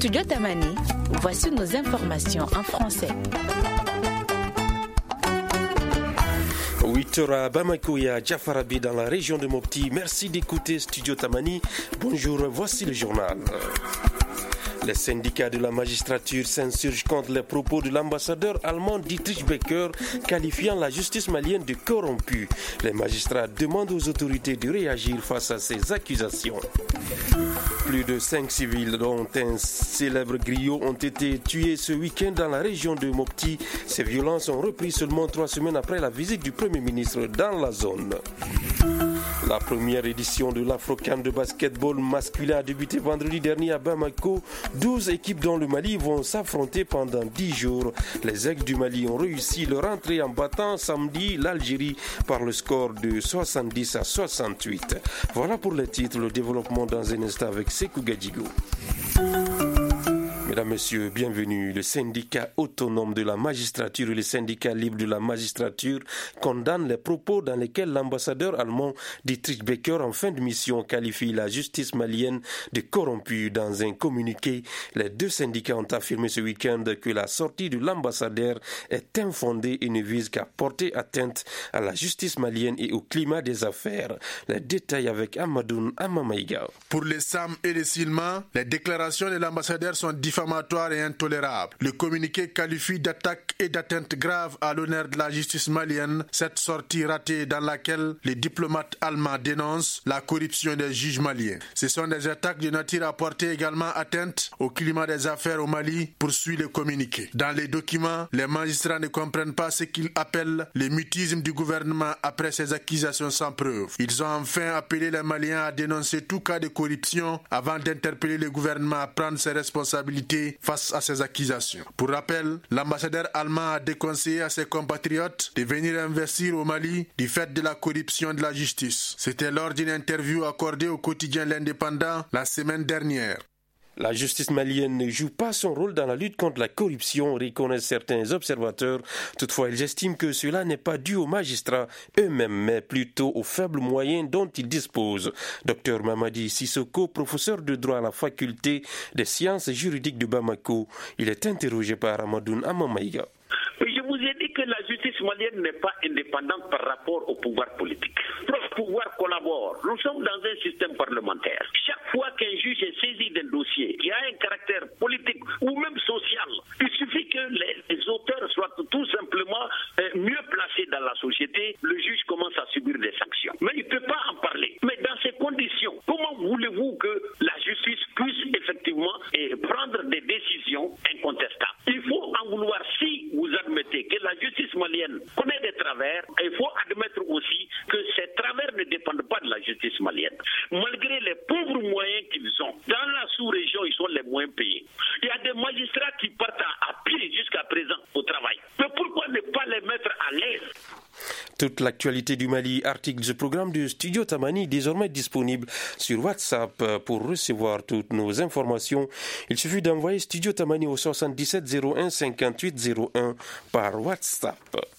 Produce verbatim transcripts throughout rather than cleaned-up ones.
Studio Tamani, voici nos informations en français. huit heures à Bamako et à Djafarabi dans la région de Mopti. Merci d'écouter Studio Tamani. Bonjour, voici le journal. Les syndicats de la magistrature s'insurgent contre les propos de l'ambassadeur allemand Dietrich Becker qualifiant la justice malienne de corrompue. Les magistrats demandent aux autorités de réagir face à ces accusations. Plus de cinq civils, dont un célèbre griot, ont été tués ce week-end dans la région de Mopti. Ces violences ont repris seulement trois semaines après la visite du Premier ministre dans la zone. La première édition de l'Afro-CAN de basketball masculin a débuté vendredi dernier à Bamako. douze équipes dont le Mali vont s'affronter pendant dix jours. Les Aigles du Mali ont réussi leur entrée en battant samedi l'Algérie par le score de soixante-dix à soixante-huit. Voilà pour les titres, le développement dans un instant avec Sekou Gadjigo. Mesdames, Messieurs, bienvenue. Le syndicat autonome de la magistrature et le syndicat libre de la magistrature condamnent les propos dans lesquels l'ambassadeur allemand Dietrich Becker, en fin de mission, qualifie la justice malienne de corrompue. Dans un communiqué, les deux syndicats ont affirmé ce week-end que la sortie de l'ambassadeur est infondée et ne vise qu'à porter atteinte à la justice malienne et au climat des affaires. Les détails avec Amadoun Amamaïga. Pour les Sam et les Silma, les déclarations de l'ambassadeur sont diffamatoires et intolérable. Le communiqué qualifie d'attaque et d'atteinte grave à l'honneur de la justice malienne cette sortie ratée dans laquelle les diplomates allemands dénoncent la corruption des juges maliens. Ce sont des attaques de nature à porter également atteinte au climat des affaires au Mali, poursuit le communiqué. Dans les documents, les magistrats ne comprennent pas ce qu'ils appellent le mutisme du gouvernement après ces accusations sans preuve. Ils ont enfin appelé les Maliens à dénoncer tout cas de corruption avant d'interpeller le gouvernement à prendre ses responsabilités face à ces accusations. Pour rappel, l'ambassadeur allemand a déconseillé à ses compatriotes de venir investir au Mali du fait de la corruption de la justice. C'était lors d'une interview accordée au quotidien L'Indépendant la semaine dernière. La justice malienne ne joue pas son rôle dans la lutte contre la corruption, reconnaissent certains observateurs. Toutefois, ils estiment que cela n'est pas dû aux magistrats eux-mêmes, mais plutôt aux faibles moyens dont ils disposent. Docteur Mamadi Sissoko, professeur de droit à la faculté des sciences juridiques de Bamako, il est interrogé par Amadoun Amamaïga. Je vous ai dit que la justice malienne n'est pas indépendante par rapport au pouvoir politique. Le pouvoir collabore. Nous sommes dans un système parlementaire. Chaque fois qu'un juge est saisi d'un dossier qui a un caractère politique ou même social, il suffit que les, les auteurs soient tout simplement euh, mieux placés dans la société, le juge commence à subir des sanctions. Mais il ne peut pas en parler. Mais dans ces conditions, comment voulez-vous que la justice puisse effectivement euh, prendre des décisions incontestables? Il faut en vouloir, si vous admettez que la justice malienne connaît des travers, il faut admettre aussi que ces travers ne dépendent pas de la justice malienne. Malgré les pauvres moyens qu'ils ont, dans la sous-région, ils sont les moins payés. Il y a des magistrats qui partent à pied jusqu'à présent au travail. Mais pourquoi ne pas les mettre à l'aise? Toute l'actualité du Mali, article du programme du Studio Tamani, désormais disponible sur WhatsApp. Pour recevoir toutes nos informations, il suffit d'envoyer Studio Tamani au soixante-dix-sept zéro un cinquante-huit zéro un par WhatsApp.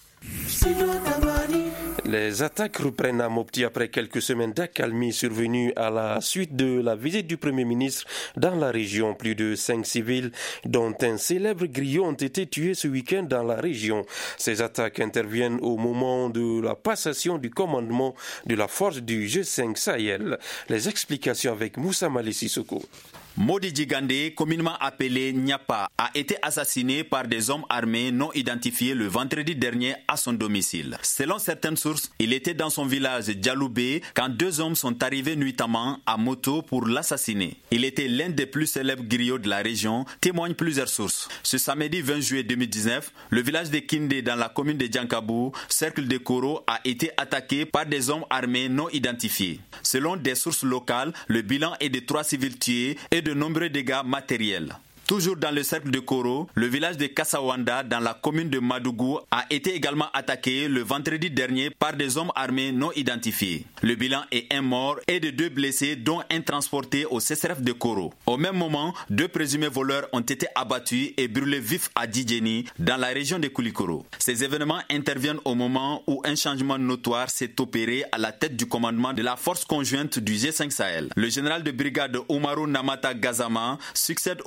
Les attaques reprennent à Mopti après quelques semaines d'accalmie survenue à la suite de la visite du Premier ministre dans la région. Plus de cinq civils, dont un célèbre griot, ont été tués ce week-end dans la région. Ces attaques interviennent au moment de la passation du commandement de la force du G cinq Sahel. Les explications avec Moussa Malé Sissoko. Modi Djigandé, communément appelé Nyapa, a été assassiné par des hommes armés non identifiés le vendredi dernier à son domicile. Selon certaines sources, il était dans son village Djaloubé quand deux hommes sont arrivés nuitamment à moto pour l'assassiner. Il était l'un des plus célèbres griots de la région, témoignent plusieurs sources. Ce samedi vingt juillet deux mille dix-neuf, le village de Kindé dans la commune de Djankabou, cercle de Koro, a été attaqué par des hommes armés non identifiés. Selon des sources locales, le bilan est de trois civils tués et de nombreux dégâts matériels. Toujours dans le cercle de Koro, le village de Kassawanda dans la commune de Madougou a été également attaqué le vendredi dernier par des hommes armés non identifiés. Le bilan est un mort et de deux blessés dont un transporté au C S R F de Koro. Au même moment, deux présumés voleurs ont été abattus et brûlés vifs à Djidjeni dans la région de Koulikoro. Ces événements interviennent au moment où un changement notoire s'est opéré à la tête du commandement de la force conjointe du G cinq Sahel. Le général de brigade Oumarou Namata Gazama succède au général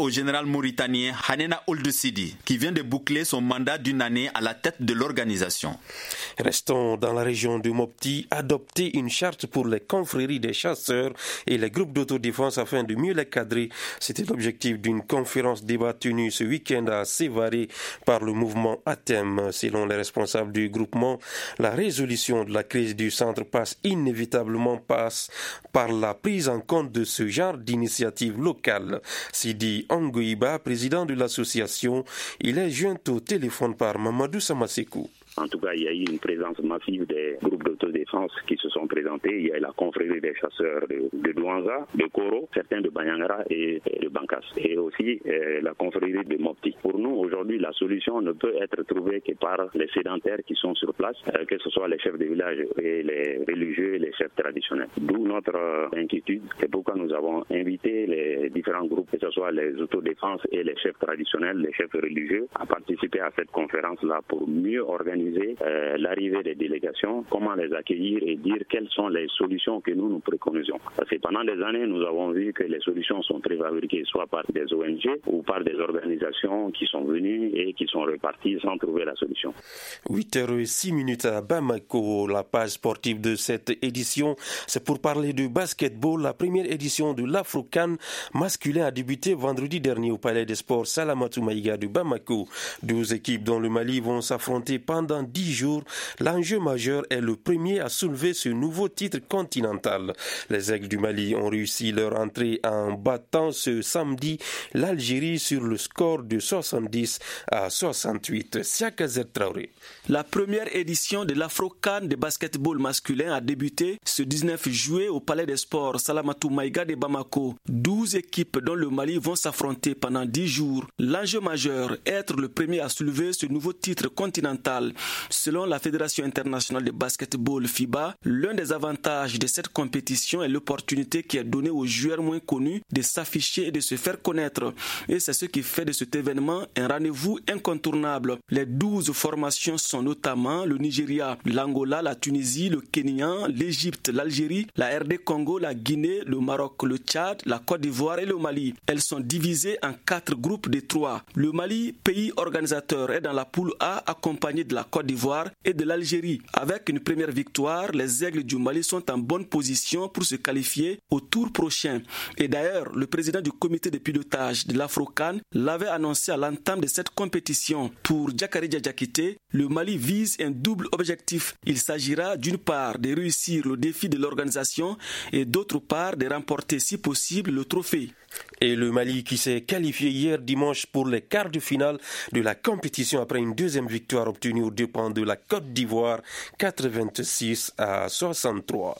mauritanien Hanena Ould Sidi, qui vient de boucler son mandat d'une année à la tête de l'organisation. Restons dans la région de Mopti, adopter une charte pour les confréries des chasseurs et les groupes d'autodéfense afin de mieux les cadrer. C'était l'objectif d'une conférence débat tenue ce week-end à Sévaré par le mouvement ATEM. Selon les responsables du groupement, la résolution de la crise du centre passe inévitablement passe par la prise en compte de ce genre d'initiative locale. Sidi Angoïba, président de l'association, il est joint au téléphone par Mamadou Samasekou. En tout cas, il y a eu une présence massive des groupes d'autodéfense qui se sont présentés. Il y a la confrérie des chasseurs de, de Douanza, de Koro, certains de Banyangara et, et de Bankas, et aussi euh, la confrérie de Mopti. Pour nous, aujourd'hui, la solution ne peut être trouvée que par les sédentaires qui sont sur place, euh, que ce soit les chefs de village et les religieux et les chefs traditionnels. D'où notre euh, inquiétude. C'est pourquoi nous avons invité les différents groupes, que ce soit les autodéfenses et les chefs traditionnels, les chefs religieux, à participer à cette conférence-là pour mieux organiser Euh, l'arrivée des délégations, comment les accueillir et dire quelles sont les solutions que nous nous préconisons. Parce que pendant des années, nous avons vu que les solutions sont préfabriquées soit par des O N G ou par des organisations qui sont venues et qui sont reparties sans trouver la solution. huit heures six minutes à Bamako, la page sportive de cette édition, c'est pour parler de basketball. La première édition de l'Afro-CAN masculin a débuté vendredi dernier au Palais des Sports Salamatou Maïga de Bamako. douze équipes dont le Mali vont s'affronter pendant dix jours. L'enjeu majeur est le premier à soulever ce nouveau titre continental. Les Aigles du Mali ont réussi leur entrée en battant ce samedi l'Algérie sur le score de soixante-dix à soixante-huit. Siakazer Traoré. La première édition de l'Afro-CAN de basketball masculin a débuté ce dix-neuf juillet au Palais des Sports Salamatou Maïga de Bamako. douze équipes dont le Mali vont s'affronter pendant dix jours. L'enjeu majeur est être le premier à soulever ce nouveau titre continental. Selon la Fédération internationale de basketball FIBA, l'un des avantages de cette compétition est l'opportunité qui est donnée aux joueurs moins connus de s'afficher et de se faire connaître. Et c'est ce qui fait de cet événement un rendez-vous incontournable. Les douze formations sont notamment le Nigeria, l'Angola, la Tunisie, le Kenya, l'Égypte, l'Algérie, la R D Congo, la Guinée, le Maroc, le Tchad, la Côte d'Ivoire et le Mali. Elles sont divisées en quatre groupes de trois. Le Mali, pays organisateur, est dans la poule A accompagné de la Côte d'Ivoire et de l'Algérie. Avec une première victoire, les Aigles du Mali sont en bonne position pour se qualifier au tour prochain. Et d'ailleurs, le président du comité de pilotage de l'Afro-CAN l'avait annoncé à l'entame de cette compétition. Pour Diakari Diakité, le Mali vise un double objectif. Il s'agira d'une part de réussir le défi de l'organisation et d'autre part de remporter si possible le trophée. Et le Mali qui s'est qualifié hier dimanche pour les quarts de finale de la compétition après une deuxième victoire obtenue aux dépens de la Côte d'Ivoire, quatre-vingt-six à soixante-trois.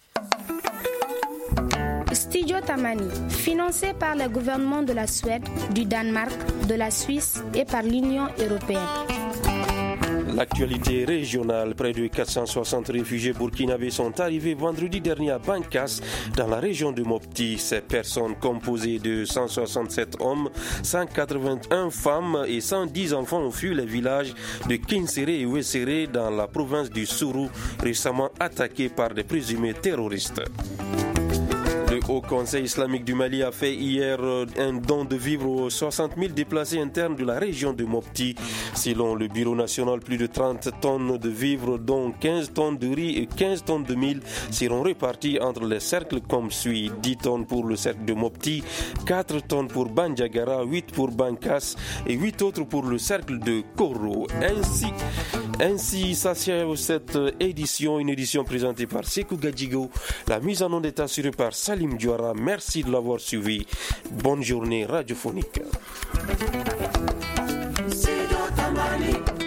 Studio Tamani, financé par le gouvernement de la Suède, du Danemark, de la Suisse et par l'Union européenne. L'actualité régionale, près de quatre cent soixante réfugiés burkinabés sont arrivés vendredi dernier à Bankas, dans la région de Mopti. Ces personnes composées de cent soixante-sept hommes, cent quatre-vingt-un femmes et cent dix enfants ont fui les villages de Kinséré et Ouesséré dans la province du Sourou, récemment attaqués par des présumés terroristes. Le Haut Conseil islamique du Mali a fait hier un don de vivres aux soixante mille déplacés internes de la région de Mopti. Selon le Bureau national, plus de trente tonnes de vivres, dont quinze tonnes de riz et quinze tonnes de mil, seront réparties entre les cercles comme suit. dix tonnes pour le cercle de Mopti, quatre tonnes pour Bandiagara, huit pour Bankas et huit autres pour le cercle de Koro. Ainsi, ainsi s'achève cette édition, une édition présentée par Sekou Gadjigo. La mise en onde est assurée par Salim Diouara. Merci de l'avoir suivi. Bonne journée radiophonique.